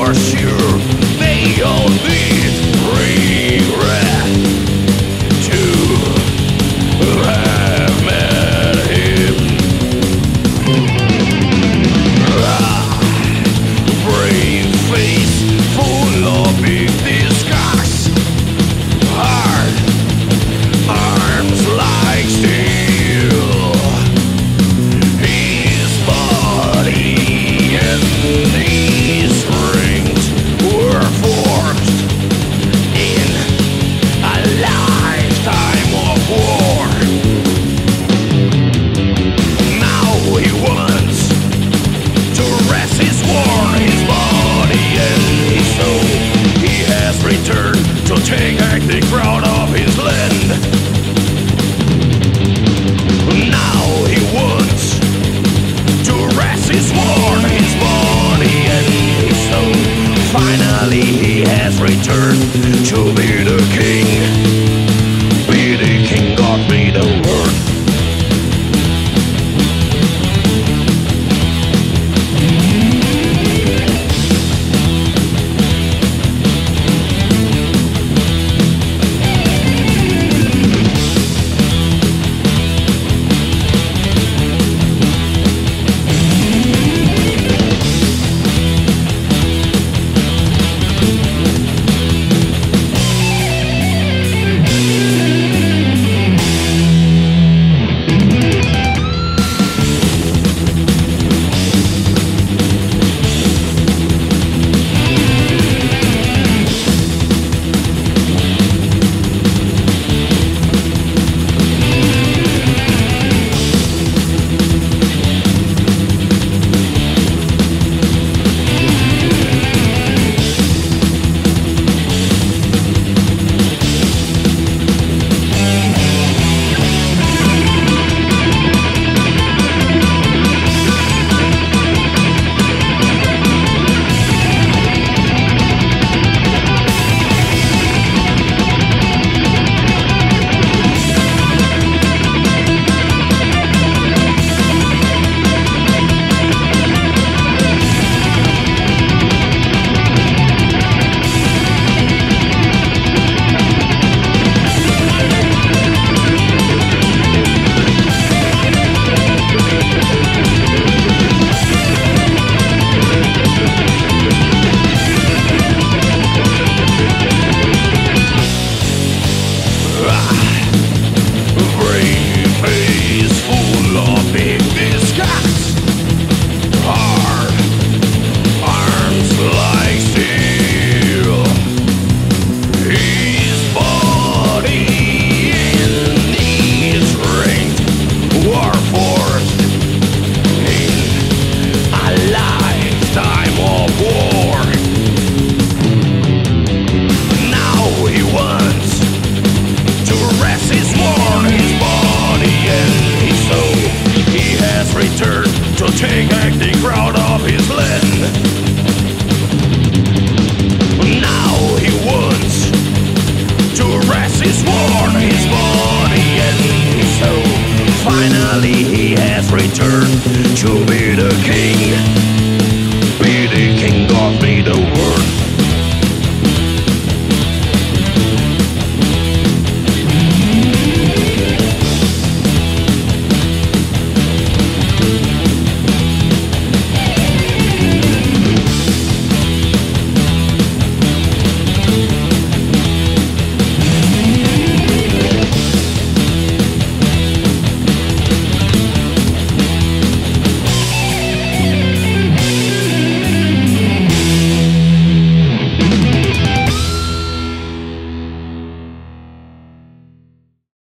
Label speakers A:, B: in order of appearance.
A: for sure they all need regret to have met him. Brave face full of big disguise, hard arms like steel. His body and his rings were forged in a lifetime of war. Now he wants to rest his war, his body and his soul. He has returned to take back the crown of his land. Now he wants to rest his war, his body and his soul. Finally he has returned to be the king. Be the king, God be the word. Take back the crown of his land. Now he wants to rest his war, his body and his soul. Finally he has returned to be the king. Be the king, God be the world.